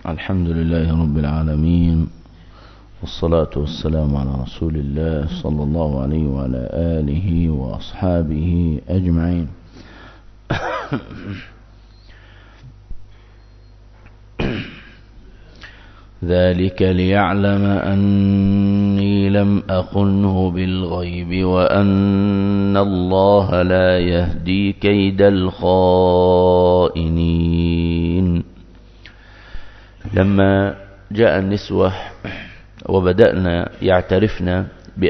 الحمد لله رب العالمين، والصلاة والسلام على رسول الله صلى الله عليه وعلى آله وأصحابه أجمعين. ذلك ليعلم أني لم أخنه بالغيب وأن الله لا يهدي كيد الخائنين. لما جاء النسوة وبدأنا يعترفن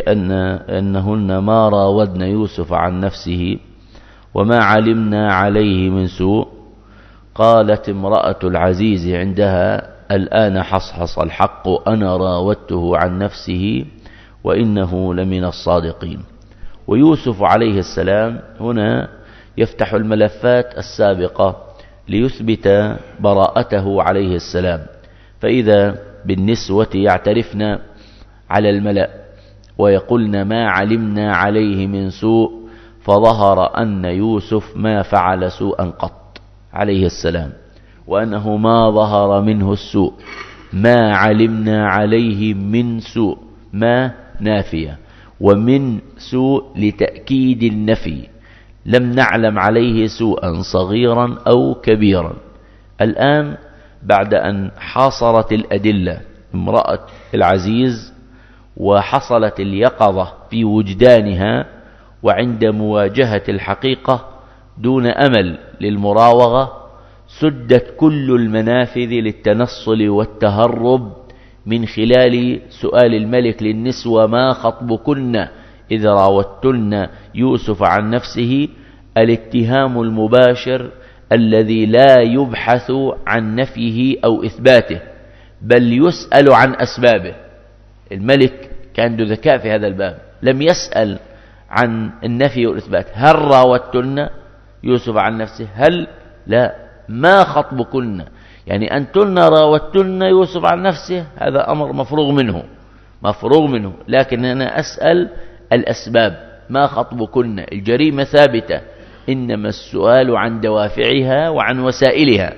بأنهن ما راودن يوسف عن نفسه وما علمنا عليه من سوء، قالت امرأة العزيز عندها: الآن حصحص الحق، أنا راودته عن نفسه وإنه لمن الصادقين. ويوسف عليه السلام هنا يفتح الملفات السابقة ليثبت براءته عليه السلام، فإذا بالنسوة يعترفن على الملأ ويقولن ما علمنا عليه من سوء، فظهر أن يوسف ما فعل سوءا قط عليه السلام، وأنه ما ظهر منه السوء، ما علمنا عليه من سوء، ما نافية، ومن سوء لتأكيد النفي، لم نعلم عليه سوءا صغيرا أو كبيرا. الآن بعد أن حاصرت الأدلة امرأة العزيز وحصلت اليقظة في وجدانها وعند مواجهة الحقيقة دون أمل للمراوغة، سدت كل المنافذ للتنصل والتهرب من خلال سؤال الملك للنسوة: ما خطبكن إذ راوتن يوسف عن نفسه؟ الاتهام المباشر الذي لا يبحث عن نفيه أو إثباته، بل يسأل عن أسبابه. الملك كان ذو ذكاء في هذا الباب، لم يسأل عن النفي والإثبات. هل راوتن يوسف عن نفسه؟ هل؟ لا. ما خطبكن، يعني أنتن راوتن يوسف عن نفسه، هذا أمر مفروغ منه، لكن أنا أسأل الأسباب. ما خطبكن، الجريمة ثابتة، إنما السؤال عن دوافعها وعن وسائلها.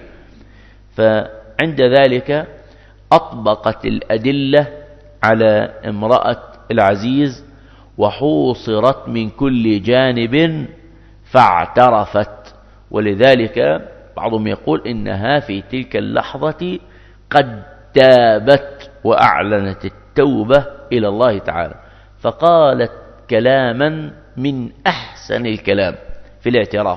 فعند ذلك أطبقت الأدلة على امرأة العزيز وحوصرت من كل جانب فاعترفت. ولذلك بعضهم يقول إنها في تلك اللحظة قد تابت وأعلنت التوبة إلى الله تعالى، فقالت كلاما من أحسن الكلام في الاعتراف.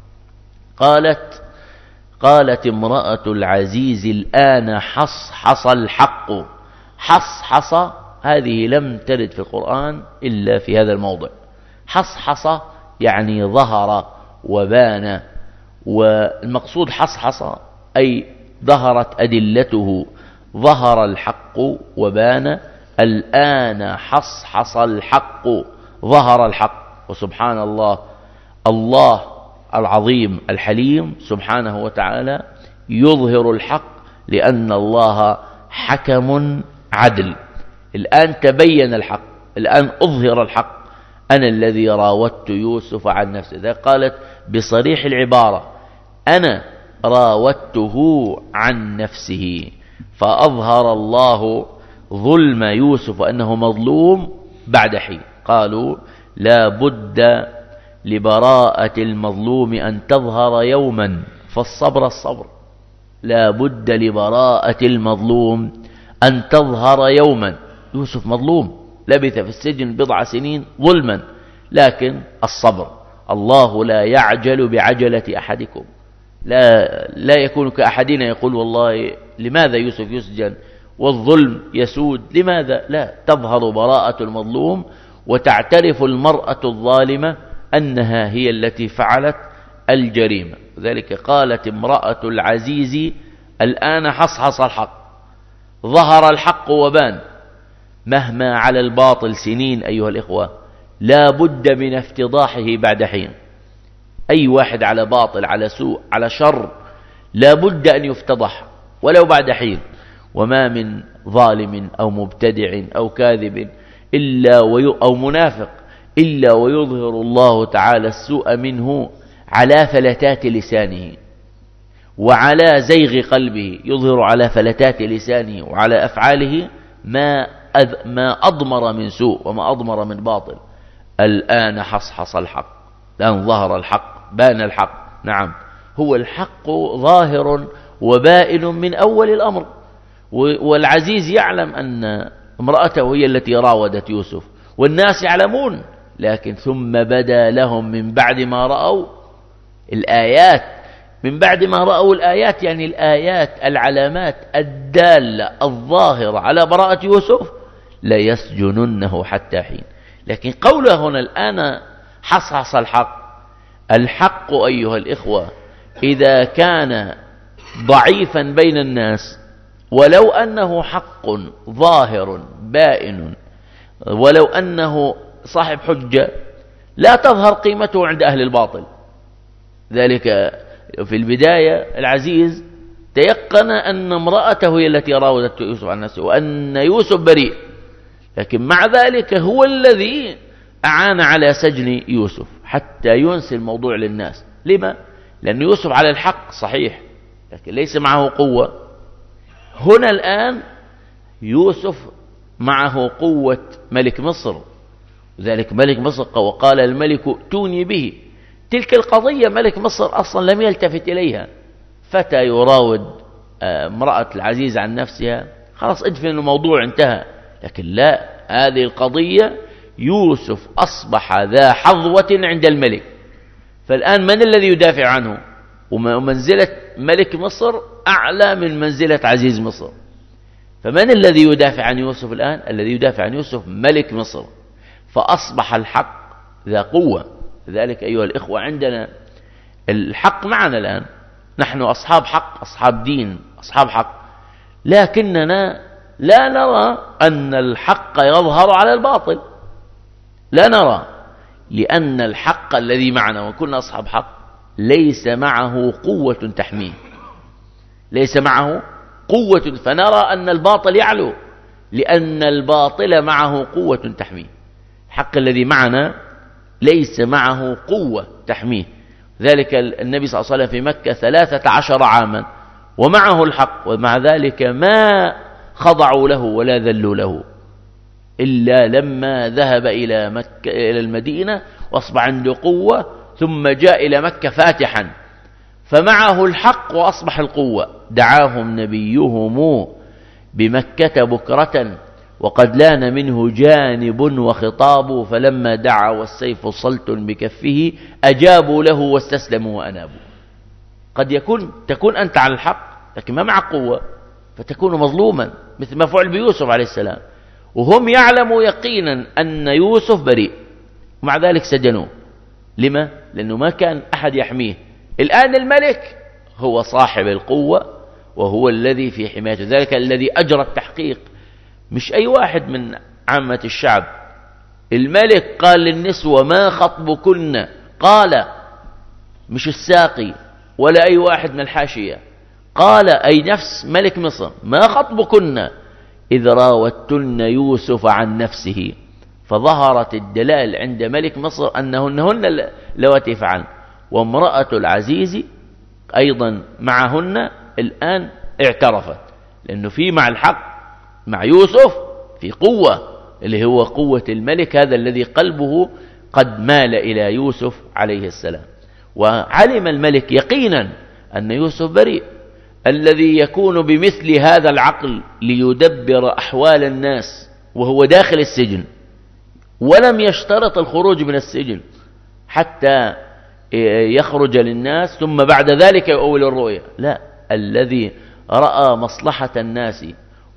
قالت امرأة العزيز: الآن حصحص الحق. حصحص هذه لم ترد في القرآن إلا في هذا الموضع. حصحص يعني ظهر وبان، والمقصود حصحص أي ظهرت أدلته، ظهر الحق وبان. الآن حصحص الحق، ظهر الحق. وسبحان الله، الله العظيم الحليم سبحانه وتعالى يظهر الحق لأن الله حكم عدل. الآن تبين الحق، الآن أظهر الحق، أنا الذي راودت يوسف عن نفسه. ذا قالت بصريح العبارة: أنا راودته عن نفسه. فأظهر الله ظلم يوسف وأنه مظلوم بعد حين. قالوا: لا بد لبراءة المظلوم أن تظهر يوما، فالصبر الصبر. لا بد لبراءة المظلوم أن تظهر يوما. يوسف مظلوم، لبث في السجن 10 سنين ظلما، لكن الصبر. الله لا يعجل بعجلة أحدكم، لا يكون كأحدنا يقول: والله لماذا يوسف يسجن والظلم يسود؟ لماذا؟ لا، تظهر براءة المظلوم وتعترف المرأة الظالمة أنها هي التي فعلت الجريمة. ذلك قالت امرأة العزيز: الآن حصحص الحق، ظهر الحق وبان. مهما على الباطل سنين أيها الإخوة، لا بد من افتضاحه بعد حين. أي واحد على باطل، على سوء، على شر، لا بد أن يفتضح ولو بعد حين. وما من ظالم أو مبتدع أو كاذب أو منافق إلا ويظهر الله تعالى السوء منه على فلتات لسانه، وعلى زيغ قلبه، يظهر على فلتات لسانه وعلى أفعاله ما أضمر من سوء وما أضمر من باطل. الآن حصحص الحق، الآن ظهر الحق، بان الحق. نعم، هو الحق ظاهر وبائن من أول الأمر. والعزيز يعلم أن امرأته هي التي راودت يوسف، والناس يعلمون، لكن ثم بدا لهم من بعد ما رأوا الآيات. من بعد ما رأوا الآيات يعني الآيات، العلامات الدالة الظاهرة على براءة يوسف، ليسجننه حتى حين. لكن قوله هنا الآن حصحص الحق، الحق أيها الإخوة إذا كان ضعيفا بين الناس، ولو أنه حق ظاهر بائن، ولو أنه صاحب حجة، لا تظهر قيمته عند أهل الباطل. ذلك في البداية العزيز تيقن أن امرأته هي التي راودت يوسف عن نفسه، وأن يوسف بريء، لكن مع ذلك هو الذي أعان على سجن يوسف حتى ينسي الموضوع للناس. لما؟ لأن يوسف على الحق صحيح، لكن ليس معه قوة. هنا الآن يوسف معه قوة ملك مصر، ذلك ملك مصر وقال الملك ائتوني به. تلك القضية ملك مصر أصلا لم يلتفت إليها. فتى يراود امرأة العزيز عن نفسها، خلاص ادفن الموضوع انتهى. لكن لا، هذه القضية يوسف أصبح ذا حظوة عند الملك، فالآن من الذي يدافع عنه؟ ومنزلة ملك مصر أعلى من منزلة عزيز مصر. فمن الذي يدافع عن يوسف الآن؟ الذي يدافع عن يوسف ملك مصر. فأصبح الحق ذا قوة. لذلك أيها الإخوة عندنا الحق معنا الآن، نحن أصحاب حق، أصحاب دين، أصحاب حق، لكننا لا نرى أن الحق يظهر على الباطل، لا نرى، لأن الحق الذي معنا وكنا أصحاب حق ليس معه قوة تحميه، ليس معه قوة، فنرى أن الباطل يعلو لأن الباطل معه قوة تحميه. الحق الذي معنا ليس معه قوة تحميه. ذلك النبي صلى الله عليه وسلم في مكة 13 عاما ومعه الحق، ومع ذلك ما خضعوا له ولا ذلوا له، إلا لما ذهب إلى المدينة وأصبح عنده قوة، ثم جاء إلى مكة فاتحا فمعه الحق وأصبح القوة. دعاهم نبيهم بمكة بكرة وقد لان منه جانب وخطاب، فلما دعا والسيف صلت بكفه أجابوا له واستسلموا وأنابوا. قد تكون أنت على الحق لكن ما معك قوة، فتكون مظلوما، مثل ما فعل بيوسف عليه السلام، وهم يعلموا يقينا أن يوسف بريء، ومع ذلك سجنوه. لما؟ لأنه ما كان أحد يحميه. الآن الملك هو صاحب القوة وهو الذي في حمايته، ذلك الذي أجرى التحقيق، مش أي واحد من عامة الشعب. الملك قال للنسوة ما خطبكن، قال مش الساقي ولا أي واحد من الحاشية، قال أي نفس ملك مصر ما خطبكن إذ راوتن يوسف عن نفسه. فظهرت الدلال عند ملك مصر أنهن اللواتي فعلن، وامرأة العزيز أيضا معهن الآن اعترفت، لأنه في مع الحق مع يوسف في قوة، اللي هو قوة الملك هذا الذي قلبه قد مال إلى يوسف عليه السلام. وعلم الملك يقينا أن يوسف بريء. الذي يكون بمثل هذا العقل ليدبر أحوال الناس وهو داخل السجن ولم يشترط الخروج من السجن حتى يخرج للناس ثم بعد ذلك يؤول الرؤيا، لا، الذي رأى مصلحة الناس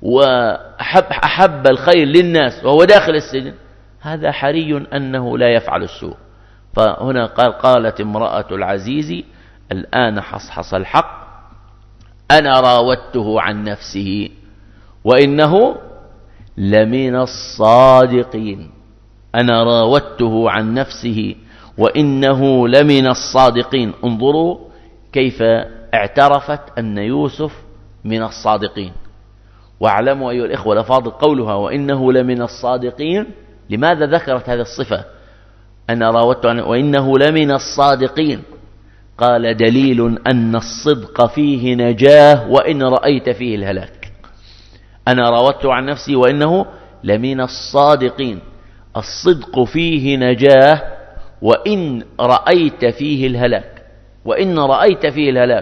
وأحب الخير للناس وهو داخل السجن، هذا حري أنه لا يفعل السوء. فهنا قالت امرأة العزيز الآن حصحص الحق، أنا راودته عن نفسه وإنه لمن الصادقين. أنا راودته عن نفسه وإنه لمن الصادقين. انظروا كيف اعترفت أن يوسف من الصادقين. واعلموا أيها الإخوة الأفاضل قولها وإنه لمن الصادقين، لماذا ذكرت هذه الصفة؟ أنا راودته وإنه لمن الصادقين. قال دليل أن الصدق فيه نجاه وإن رأيت فيه الهلاك. أنا راودت عن نفسي وإنه لمن الصادقين. الصدق فيه نجاه وإن رأيت فيه الهلاك، وإن رأيت فيه الهلاك.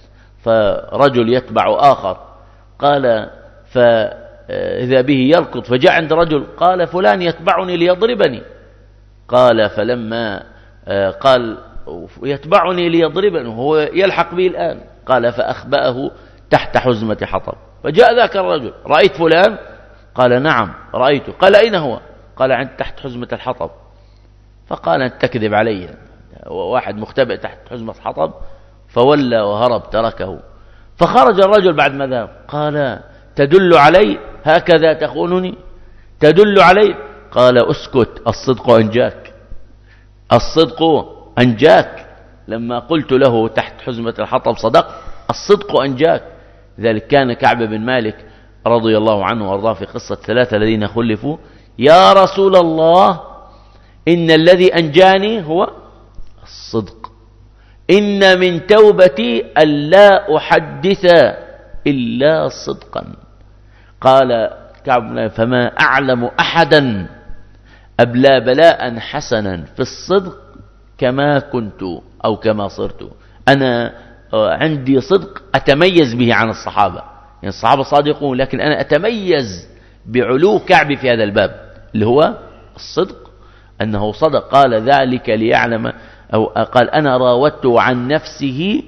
فرجل يتبع آخر، قال فإذا به يركض، فجاء عند رجل قال فلان يتبعني ليضربني. قال فلما قال يتبعني ليضربني وهو يلحق به الآن، قال فأخبأه تحت حزمة حطب. فجاء ذاك الرجل، رأيت فلان؟ قال نعم رأيته. قال أين هو؟ قال عند تحت حزمة الحطب. فقال أنت تكذب علي، واحد مختبئ تحت حزمة حطب. فولى وهرب تركه. فخرج الرجل بعد ما ذهب قال تدل علي هكذا تخونني؟ تدل علي؟ قال اسكت، الصدق أنجاك، الصدق أنجاك. لما قلت له تحت حزمة الحطب صدق، الصدق أنجاك. ذلك كان كعب بن مالك رضي الله عنه وارضاه في قصة 3 الذين خلفوا: يا رسول الله إن الذي أنجاني هو الصدق، إن من توبتي ألا أحدث إلا صدقا. قال كعب: فما أعلم أحدا أبلى بلاء حسنا في الصدق كما كنت أو كما صرت. أنا عندي صدق أتميز به عن الصحابة، يعني الصحابة صادقون، لكن أنا أتميز بعلو كعب في هذا الباب اللي هو الصدق، أنه صدق. قال ذلك ليعلم، أو قال أنا راودته عن نفسه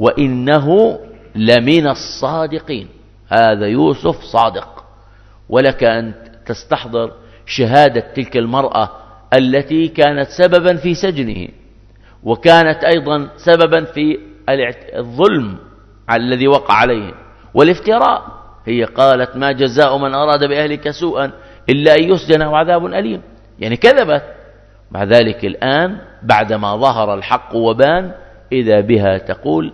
وإنه لمن الصادقين. هذا يوسف صادق. ولك أن تستحضر شهادة تلك المرأة التي كانت سببا في سجنه، وكانت أيضا سببا في الظلم الذي وقع عليه والافتراء. هي قالت: ما جزاء من أراد بأهلك سوءا إلا أن يسجن وعذاب أليم. يعني كذبت. مع ذلك الآن بعدما ظهر الحق وبان، إذا بها تقول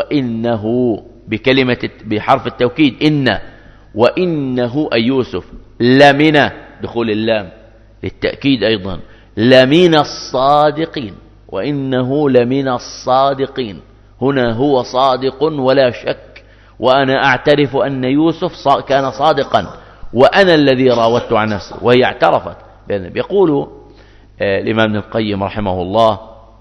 وإنه بحرف التوكيد إن، وإنه أي يوسف لمن دخول اللام للتأكيد أيضا، لمن الصادقين، وإنه لمن الصادقين. هنا هو صادق ولا شك، وأنا أعترف أن يوسف كان صادقا وأنا الذي راودت عن نفسه، وهي اعترفت. يقول الإمام ابن القيم رحمه الله،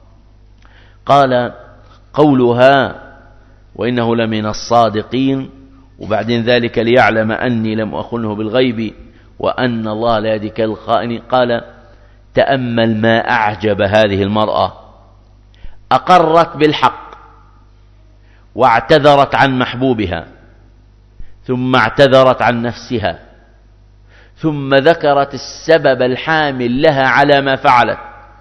قال قولها وإنه لمن الصادقين، وبعدين ذلك ليعلم أني لم أخنه بالغيب وأن الله لا يهدي كيد الخائنين. قال تأمل ما أعجب هذه المرأة، أقرت بالحق واعتذرت عن محبوبها، ثم اعتذرت عن نفسها، ثم ذكرت السبب الحامل لها على ما فعلت،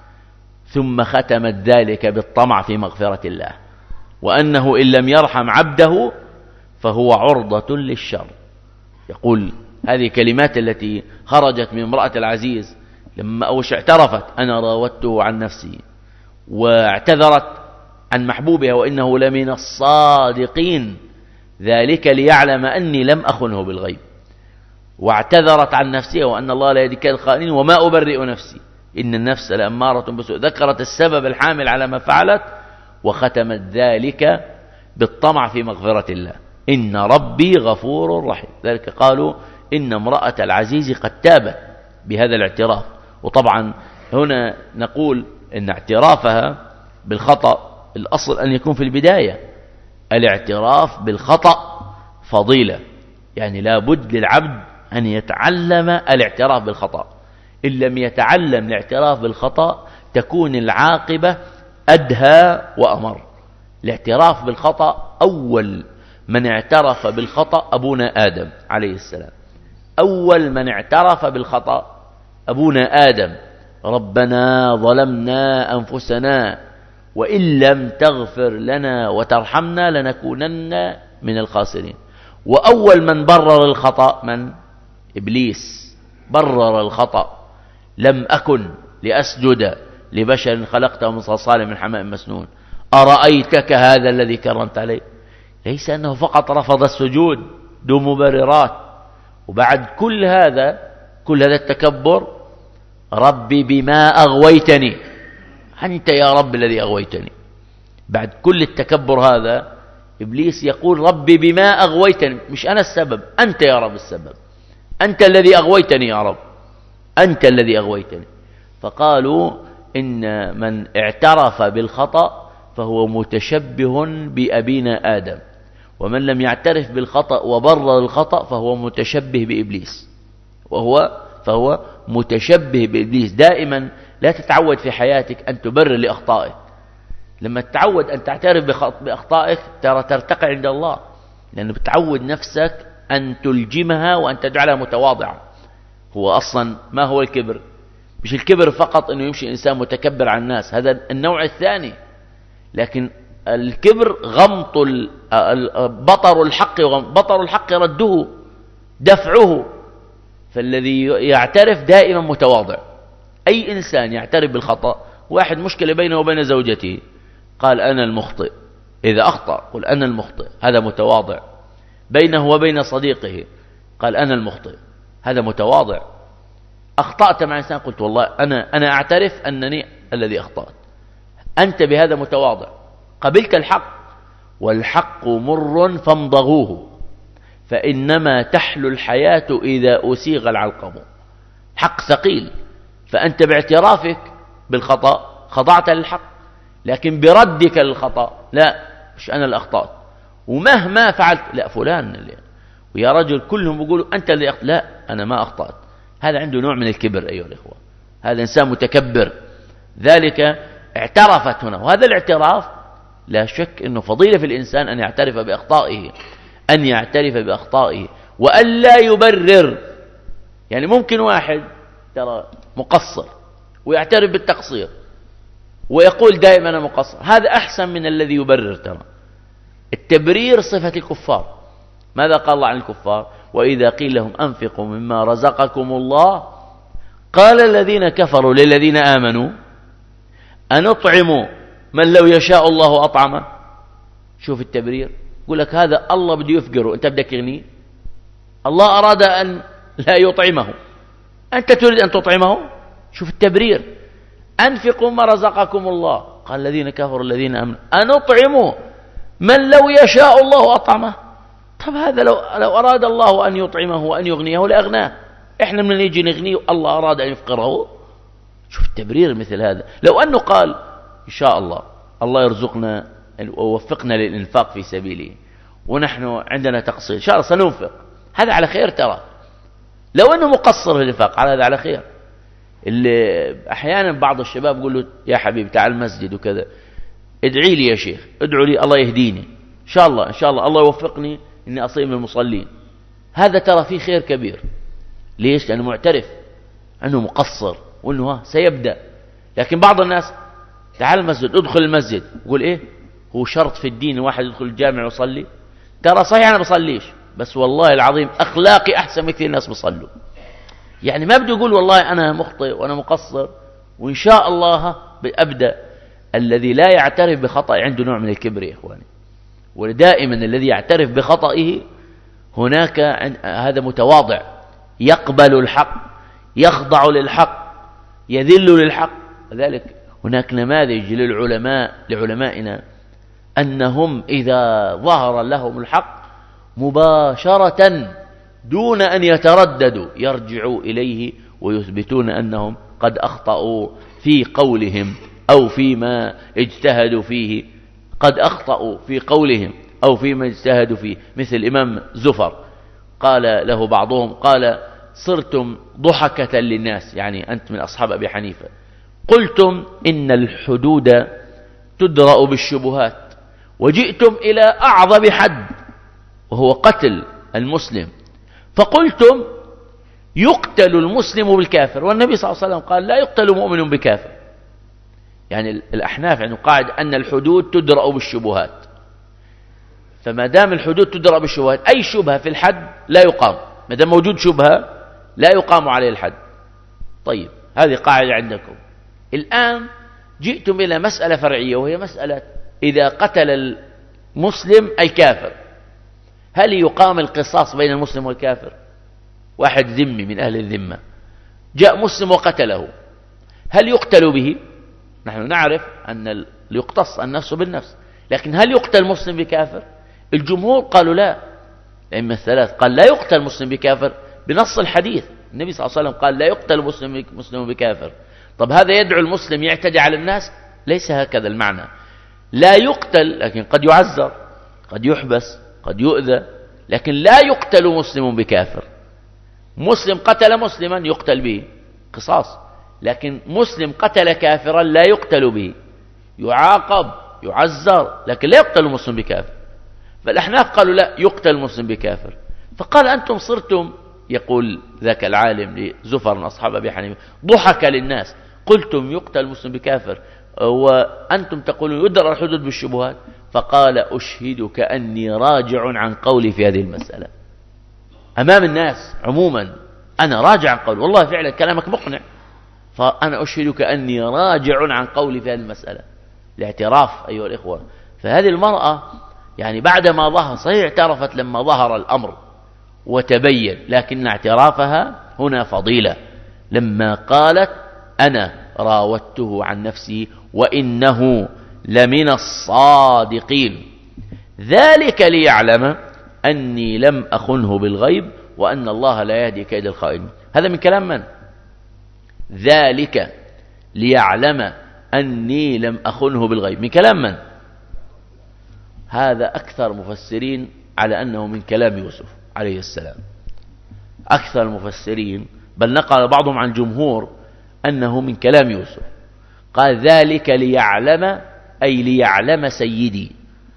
ثم ختمت ذلك بالطمع في مغفرة الله، وأنه إن لم يرحم عبده فهو عرضة للشر. يقول هذه كلمات التي خرجت من امرأة العزيز لما اعترفت: أنا راودته عن نفسي، واعتذرت عن محبوبها وإنه لمن الصادقين، ذلك ليعلم أني لم أخنه بالغيب، واعتذرت عن نفسها وأن الله لا يهدي كيد الخائنين وما أبرئ نفسي إن النفس لأمارة بسوء. ذكرت السبب الحامل على ما فعلت، وختمت ذلك بالطمع في مغفرة الله: إن ربي غفور رحيم. ذلك قالوا إن امرأة العزيز قد تابت بهذا الاعتراف. وطبعا هنا نقول إن اعترافها بالخطأ الأصل أن يكون في البداية. الاعتراف بالخطأ فضيلة، يعني لا بد للعبد أن يتعلم الاعتراف بالخطأ. إن لم يتعلم الاعتراف بالخطأ تكون العاقبة أدهى وأمر. الاعتراف بالخطأ، أول من اعترف بالخطأ أبونا آدم عليه السلام. أول من اعترف بالخطأ أبونا آدم: ربنا ظلمنا أنفسنا وإن لم تغفر لنا وترحمنا لنكونن من الخاسرين. وأول من برر الخطأ من؟ إبليس. برر الخطأ: لم أكن لأسجد لبشر خلقته من صلصال من حماء مسنون، أرأيتك هذا الذي كرمت عليه. ليس أنه فقط رفض السجود دون مبررات، وبعد كل هذا التكبر: ربي بما أغويتني، أنت يا رب الذي أغويتني، بعد كل التكبر هذا إبليس يقول ربي بما أغويتني، مش أنا السبب، أنت يا رب السبب، أنت الذي أغويتني يا رب، أنت الذي أغويتني. فقالوا إن من اعترف بالخطأ فهو متشبه بأبينا آدم، ومن لم يعترف بالخطأ وبرر الخطأ فهو متشبه بإبليس، فهو متشبه بإبليس. دائما لا تتعود في حياتك أن تبرر لأخطائك. لما تتعود أن تعترف بأخطائك ترى ترتقي عند الله، لأنه بتعود نفسك أن تلجمها وأن تجعلها متواضعة. هو أصلا ما هو الكبر؟ مش الكبر فقط أنه يمشي إنسان متكبر عن الناس، هذا النوع الثاني. لكن الكبر غمط بطر الحق، بطر الحق رده دفعه. فالذي يعترف دائما متواضع. أي إنسان يعترف بالخطأ، واحد مشكلة بينه وبين زوجته قال أنا المخطئ، إذا أخطأ قل أنا المخطئ، هذا متواضع. بينه وبين صديقه قال أنا المخطئ، هذا متواضع. أخطأت مع إنسان قلت والله أنا أعترف أنني الذي أخطأت، أنت بهذا متواضع، قبلت الحق. والحق مر فامضغوه فإنما تحلو الحياة إذا أسيغ العلقم. حق ثقيل، فأنت باعترافك بالخطأ خضعت للحق، لكن بردك للخطأ لا، مش أنا اللي أخطأت ومهما فعلت لا فلان اللي. ويا رجل كلهم يقولوا أنت اللي أخطأت، لا أنا ما أخطأت. هذا عنده نوع من الكبر أيها الإخوة، هذا إنسان متكبر. ذلك اعترفت هنا، وهذا الاعتراف لا شك أنه فضيلة في الإنسان أن يعترف بأخطائه، أن يعترف بأخطائه وأن لا يبرر. يعني ممكن واحد ترى مقصر ويعترف بالتقصير ويقول دائما أنا مقصر، هذا أحسن من الذي يبرر. ترى التبرير صفة الكفار. ماذا قال الله عن الكفار؟ وإذا قيل لهم أنفقوا مما رزقكم الله قال الذين كفروا للذين آمنوا أنطعم من لو يشاء الله أطعمه. شوف التبرير، يقول لك هذا الله بده يفقره، أنت بدك يغنيه. الله أراد أن لا يطعمه، أنت تريد أن تطعمه. شوف التبرير، أنفقوا ما رزقكم الله قال الذين كفروا الذين آمنوا أنطعم من لو يشاء الله أطعمه. طب هذا لو أراد الله أن يطعمه وأن يغنيه لأغناه، إحنا من نيجي نغنيه الله أراد أن يفقره. شوف التبرير مثل هذا. لو أنه قال إن شاء الله يرزقنا ووفقنا للإنفاق في سبيله ونحن عندنا تقصير إن شاء الله سننفق، هذا على خير. ترى لو أنه مقصر في الإنفاق على هذا على خير. اللي أحيانا بعض الشباب يقول له يا حبيبي تعال المسجد وكذا، ادعي لي يا شيخ، ادعوا لي الله يهديني إن شاء الله الله يوفقني إني أصير من المصلين. هذا ترى فيه خير كبير. ليش؟ لأنه معترف أنه مقصر وأنه سيبدأ. لكن بعض الناس تعال المسجد، ادخل المسجد، يقول إيه هو شرط في الدين الواحد يدخل الجامع ويصلي؟ ترى صحيح أنا بصليش، بس والله العظيم أخلاقي أحسن من كثير الناس بيصلوا. يعني ما بده يقول والله أنا مخطئ وأنا مقصر وإن شاء الله أبدأ. الذي لا يعترف بخطأ عنده نوع من الكبر يا إخواني. ودائما الذي يعترف بخطئه هناك هذا متواضع، يقبل الحق، يخضع للحق، يذل للحق. لذلك هناك نماذج لعلمائنا أنهم إذا ظهر لهم الحق مباشرة دون أن يترددوا يرجعوا إليه ويثبتون أنهم قد أخطأوا في قولهم أو فيما اجتهدوا فيه، قد أخطأوا في قولهم أو فيما اجتهدوا فيه. مثل الإمام زفر قال له بعضهم قال صرتم ضحكة للناس، يعني أنت من أصحاب أبي حنيفة، قلتم إن الحدود تدرأ بالشبهات وجئتم إلى أعظم حد وهو قتل المسلم، فقلتم يقتل المسلم بالكافر، والنبي صلى الله عليه وسلم قال لا يقتل مؤمن بكافر. يعني الأحناف عنده قاعدة أن الحدود تدرأ بالشبهات، فما دام الحدود تدرأ بالشبهات أي شبهة في الحد لا يقام، ما دام موجود شبهة لا يقام عليه الحد. طيب هذه قاعدة عندكم. الآن جئتم إلى مسألة فرعية وهي مسألة إذا قتل المسلم الكافر هل يقام القصاص بين المسلم والكافر؟ واحد ذمي من أهل الذمة جاء مسلم وقتله، هل يقتل به؟ نحن نعرف أن ليقتص النفس بالنفس. لكن هل يقتل مسلم بكافر؟ الجمهور قالوا لا. الأئمة الثلاث قال لا يقتل مسلم بكافر بنص الحديث. النبي صلى الله عليه وسلم قال لا يقتل مسلم بكافر. طب هذا يدعو المسلم يعتدي على الناس؟ ليس هكذا المعنى. لا يقتل، لكن قد يعذر، قد يحبس، قد يؤذى، لكن لا يقتل مسلم بكافر. مسلم قتل مسلما يقتل به قصاص، لكن مسلم قتل كافرا لا يقتل به، يعاقب يعذر، لكن لا يقتل مسلم بكافر. فالأحناف قالوا لا يقتل مسلم بكافر. فقال أنتم صرتم، يقول ذاك العالم لزفر من أصحاب أبي حنيفة، ضحك للناس، قلتم يقتل مسلم بكافر وأنتم تقولون يدرى الحدود بالشبهات. فقال أشهدك أني راجع عن قولي في هذه المسألة أمام الناس عموما، أنا راجع عن قولي، والله فعلا كلامك مقنع، فأنا أشهدك أني راجع عن قولي في هذه المسألة. الاعتراف أيها الإخوة. فهذه المرأة يعني بعدما ظهر، صحيح اعترفت لما ظهر الأمر وتبين، لكن اعترافها هنا فضيلة لما قالت أنا راودته عن نفسي وإنه لمن الصادقين، ذلك ليعلم أني لم أخنه بالغيب وأن الله لا يهدي كيد الخائنين. هذا من كلام من؟ ذلك ليعلم أني لم أخنه بالغيب، من كلام من؟ هذا أكثر مفسرين على أنه من كلام يوسف عليه السلام، أكثر المفسرين، بل نقل بعضهم عن جمهور أنه من كلام يوسف. قال ذلك ليعلم، أي ليعلم سيدي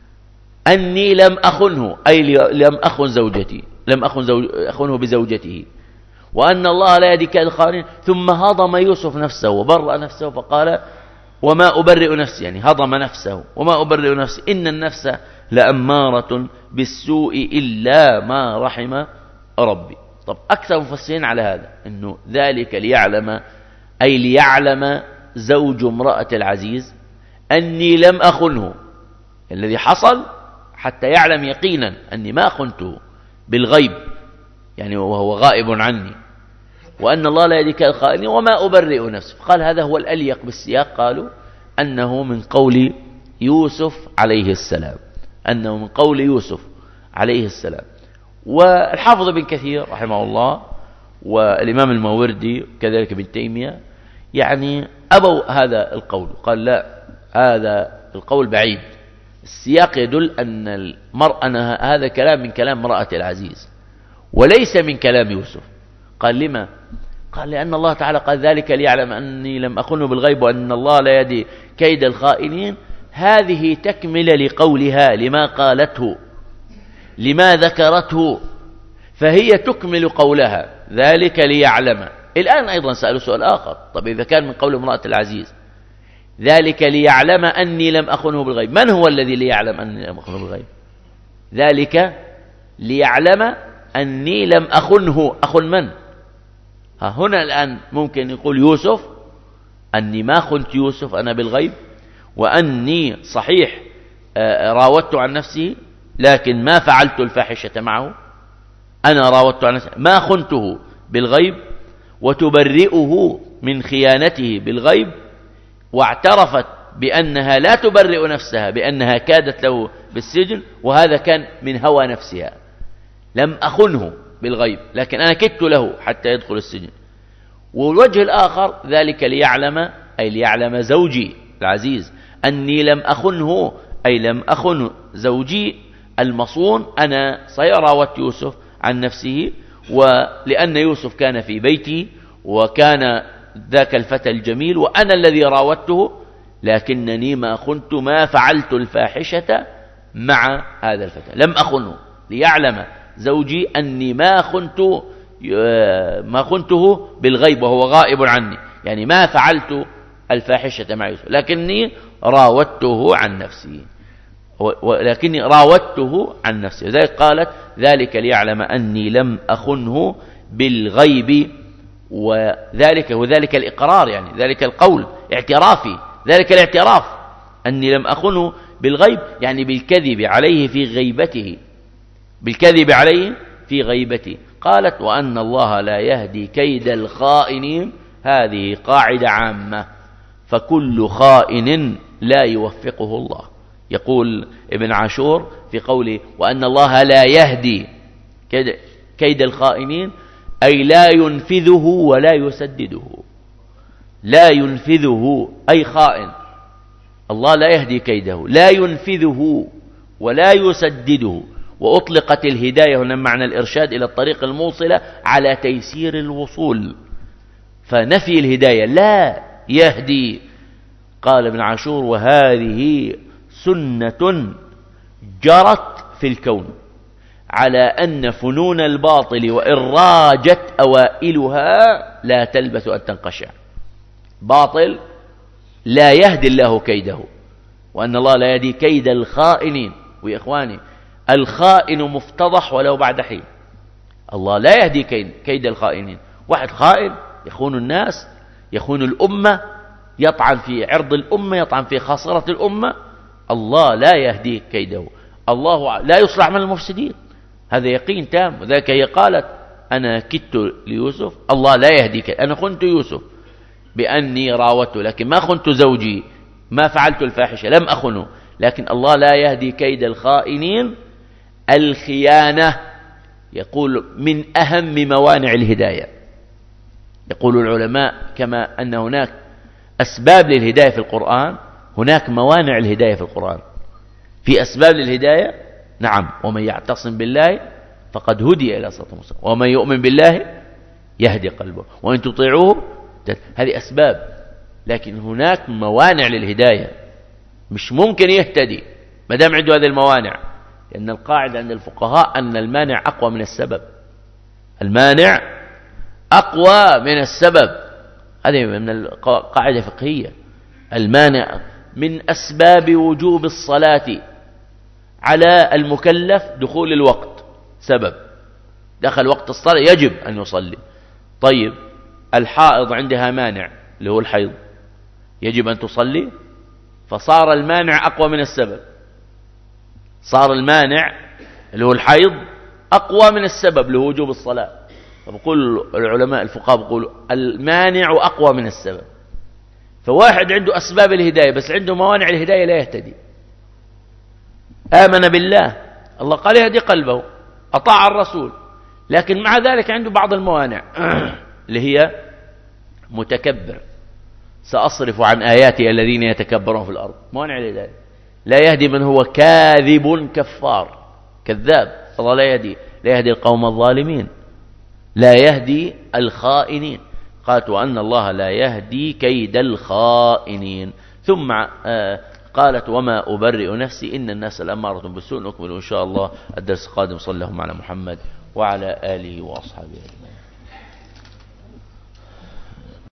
أني لم أخنه، أي لم أخن زوجتي، لم أخنه بزوجته، وأن الله لا يهدي كيد الخائنين. ثم هضم يوسف نفسه وبرأ نفسه فقال وما أبرئ نفسي، يعني هضم نفسه، وما أبرئ نفسي إن النفس لأمارة بالسوء إلا ما رحم ربي. طب أكثر مفسرين على هذا إنه ذلك ليعلم، أي ليعلم زوج امرأة العزيز أني لم أخنه، الذي حصل حتى يعلم يقينا أني ما خنته بالغيب، يعني وهو غائب عني، وأن الله لا يهدي كيد الخائنين وما أبرئ نفسي. فقال هذا هو الأليق بالسياق، قالوا أنه من قول يوسف عليه السلام، أنه من قول يوسف عليه السلام. والحافظ ابن كثير رحمه الله والإمام الماوردي كذلك ابن تيمية يعني أبوا هذا القول، قال لا، هذا القول بعيد، السياق يدل أن هذا كلام من كلام امرأة العزيز وليس من كلام يوسف. قال لما؟ قال لأن الله تعالى قال ذلك ليعلم أني لم أخنه بالغيب وأن الله لا يهدي كيد الخائنين. هذه تكمل لقولها، لما قالته، لما ذكرته، فهي تكمل قولها ذلك ليعلم. الآن أيضا سألوا سؤال آخر، طب إذا كان من قول امرأة العزيز ذلك ليعلم أني لم أخنه بالغيب، من هو الذي ليعلم أني لم أخنه بالغيب؟ ذلك ليعلم أني لم أخنه، أخن من؟ هنا الآن ممكن يقول يوسف أني ما خنت يوسف أنا بالغيب، وأني صحيح راودت عن نفسي لكن ما فعلت الفاحشة معه، أنا راودت عن نفسي ما خنته بالغيب، وتبرئه من خيانته بالغيب، واعترفت بأنها لا تبرئ نفسها بأنها كادت له بالسجن، وهذا كان من هوى نفسها، لم أخنه بالغيب لكن أنا كدت له حتى يدخل السجن. والوجه الآخر ذلك ليعلم، أي ليعلم زوجي العزيز أني لم أخنه، أي لم أخن زوجي المصون، أنا راودت يوسف عن نفسه، ولأن يوسف كان في بيتي وكان ذاك الفتى الجميل وأنا الذي راودته، لكنني ما خنت، ما فعلت الفاحشة مع هذا الفتى، لم أخنه، ليعلم زوجي أني ما خنته بالغيب وهو غائب عني، يعني ما فعلت الفاحشة مع يوسف، لكني راودته عن نفسي، ولكني راودته عن نفسي. ذلك قالت ذلك ليعلم أني لم أخنه بالغيب، وذلك الإقرار، يعني ذلك القول اعترافي، ذلك الاعتراف أني لم أخنه بالغيب، يعني بالكذب عليه في غيبته، بالكذب عليه في غيبته. قالت وأن الله لا يهدي كيد الخائنين، هذه قاعدة عامة، فكل خائن لا يوفقه الله. يقول ابن عاشور في قوله وأن الله لا يهدي كيد الخائنين، أي لا ينفذه ولا يسدده. لا ينفذه أي خائن، الله لا يهدي كيده، لا ينفذه ولا يسدده. وأطلقت الهداية هنا معنى الإرشاد إلى الطريق الموصلة على تيسير الوصول، فنفي الهداية لا يهدي. قال ابن عاشور وهذه سنة جرت في الكون على أن فنون الباطل وإن راجت أوائلها لا تلبث أن تنقشع. باطل لا يهدي الله كيده، وأن الله لا يهدي كيد الخائنين. ويا إخواني الخائن مفتضح ولو بعد حين، الله لا يهدي كيد الخائنين. واحد خائن يخون الناس، يخون الأمة، يطعن في عرض الأمة، يطعن في خاصرة الأمة، الله لا يهدي كيده. الله لا يصلح من المفسدين، هذا يقين تام. وذلك هي قالت أنا كدت ليوسف، الله لا يهدي كيده. أنا خنت يوسف بأني راودته، لكن ما خنت زوجي، ما فعلت الفاحشة، لم أخنه. لكن الله لا يهدي كيد الخائنين. الخيانة يقول من أهم موانع الهداية. يقول العلماء كما أن هناك أسباب للهداية في القرآن، هناك موانع الهداية في القرآن. في أسباب للهداية نعم، ومن يعتصم بالله فقد هدي إلى صراط مستقيم، ومن يؤمن بالله يهدي قلبه، وإن تطيعوه. هذه أسباب، لكن هناك موانع للهداية. مش ممكن يهتدي ما دام عنده هذه الموانع، لأن القاعدة عند الفقهاء أن المانع أقوى من السبب. المانع أقوى من السبب، هذه من القاعدة الفقهية. المانع من أسباب وجوب الصلاة على المكلف دخول الوقت، سبب دخل وقت الصلاة يجب أن يصلي. طيب الحائض عندها مانع اللي هو الحيض، يجب أن تصلي، فصار المانع أقوى من السبب. صار المانع اللي هو الحيض أقوى من السبب اللي هو وجوب الصلاة. فبقول العلماء الفقهاء بيقولوا المانع أقوى من السبب. فواحد عنده أسباب الهداية بس عنده موانع الهداية لا يهتدي. آمن بالله، الله قال يهدي قلبه، أطاع الرسول، لكن مع ذلك عنده بعض الموانع اللي هي متكبر، سأصرف عن آياتي الذين يتكبرون في الأرض. موانع الهداية. لا يهدي من هو كاذب كفار، كذاب. الله لا يهدي القوم الظالمين، لا يهدي الخائنين. قالت وأن الله لا يهدي كيد الخائنين. ثم قالت وما أبرئ نفسي إن الناس لأمارة بالسوء. نكمل إن شاء الله الدرس القادم. صلى الله على محمد وعلى آله وأصحابه.